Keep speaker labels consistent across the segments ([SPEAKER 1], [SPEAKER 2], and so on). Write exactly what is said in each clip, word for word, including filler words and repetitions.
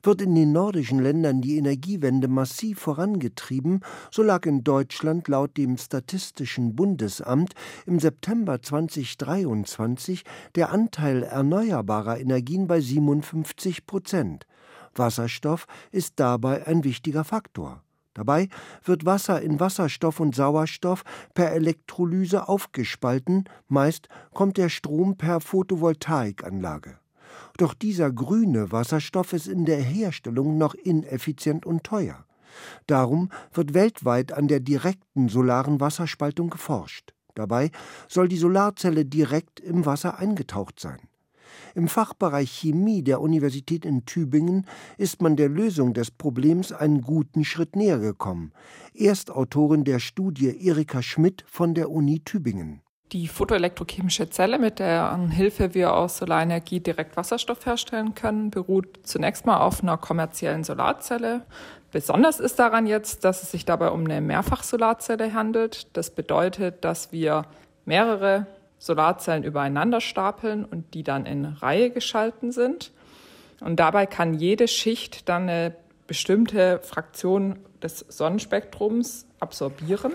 [SPEAKER 1] Wird in den nordischen Ländern die Energiewende massiv vorangetrieben, so lag in Deutschland laut dem Statistischen Bundesamt im September zweitausenddreiundzwanzig der Anteil erneuerbarer Energien bei siebenundfünfzig Prozent. Wasserstoff ist dabei ein wichtiger Faktor. Dabei wird Wasser in Wasserstoff und Sauerstoff per Elektrolyse aufgespalten, meist kommt der Strom per Photovoltaikanlage. Doch dieser grüne Wasserstoff ist in der Herstellung noch ineffizient und teuer. Darum wird weltweit an der direkten solaren Wasserspaltung geforscht. Dabei soll die Solarzelle direkt im Wasser eingetaucht sein. Im Fachbereich Chemie der Universität in Tübingen ist man der Lösung des Problems einen guten Schritt näher gekommen. Erstautorin der Studie Erika Schmidt von der Uni Tübingen.
[SPEAKER 2] Die photoelektrochemische Zelle, mit deren Hilfe wir aus Solarenergie direkt Wasserstoff herstellen können, beruht zunächst mal auf einer kommerziellen Solarzelle. Besonders ist daran jetzt, dass es sich dabei um eine Mehrfachsolarzelle handelt. Das bedeutet, dass wir mehrere Solarzellen übereinander stapeln und die dann in Reihe geschalten sind. Und dabei kann jede Schicht dann eine bestimmte Fraktion des Sonnenspektrums absorbieren.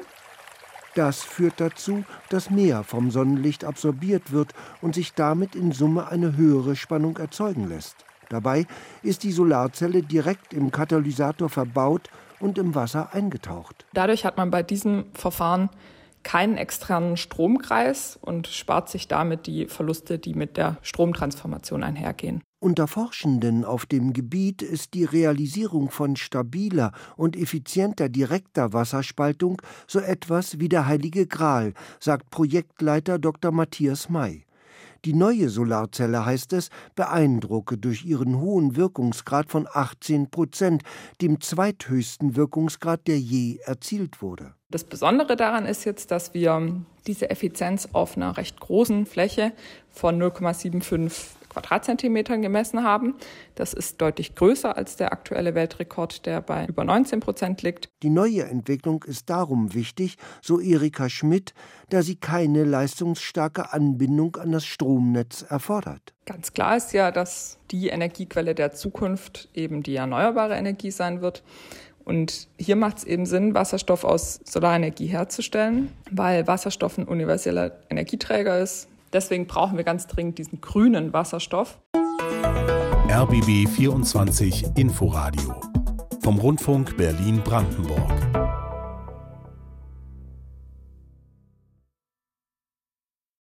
[SPEAKER 1] Das führt dazu, dass mehr vom Sonnenlicht absorbiert wird und sich damit in Summe eine höhere Spannung erzeugen lässt. Dabei ist die Solarzelle direkt im Katalysator verbaut und im Wasser eingetaucht.
[SPEAKER 2] Dadurch hat man bei diesem Verfahren keinen externen Stromkreis und spart sich damit die Verluste, die mit der Stromtransformation einhergehen.
[SPEAKER 1] Unter Forschenden auf dem Gebiet ist die Realisierung von stabiler und effizienter direkter Wasserspaltung so etwas wie der heilige Gral, sagt Projektleiter Doktor Matthias May. Die neue Solarzelle, heißt es, beeindrucke durch ihren hohen Wirkungsgrad von achtzehn Prozent, dem zweithöchsten Wirkungsgrad, der je erzielt wurde.
[SPEAKER 2] Das Besondere daran ist jetzt, dass wir diese Effizienz auf einer recht großen Fläche von null Komma fünfundsiebzig Quadratzentimetern gemessen haben. Das ist deutlich größer als der aktuelle Weltrekord, der bei über neunzehn Prozent liegt.
[SPEAKER 1] Die neue Entwicklung ist darum wichtig, so Erika Schmidt, da sie keine leistungsstarke Anbindung an das Stromnetz erfordert.
[SPEAKER 2] Ganz klar ist ja, dass die Energiequelle der Zukunft eben die erneuerbare Energie sein wird. Und hier macht es eben Sinn, Wasserstoff aus Solarenergie herzustellen, weil Wasserstoff ein universeller Energieträger ist. Deswegen brauchen wir ganz dringend diesen grünen Wasserstoff.
[SPEAKER 3] R B B vierundzwanzig Inforadio vom Rundfunk Berlin-Brandenburg.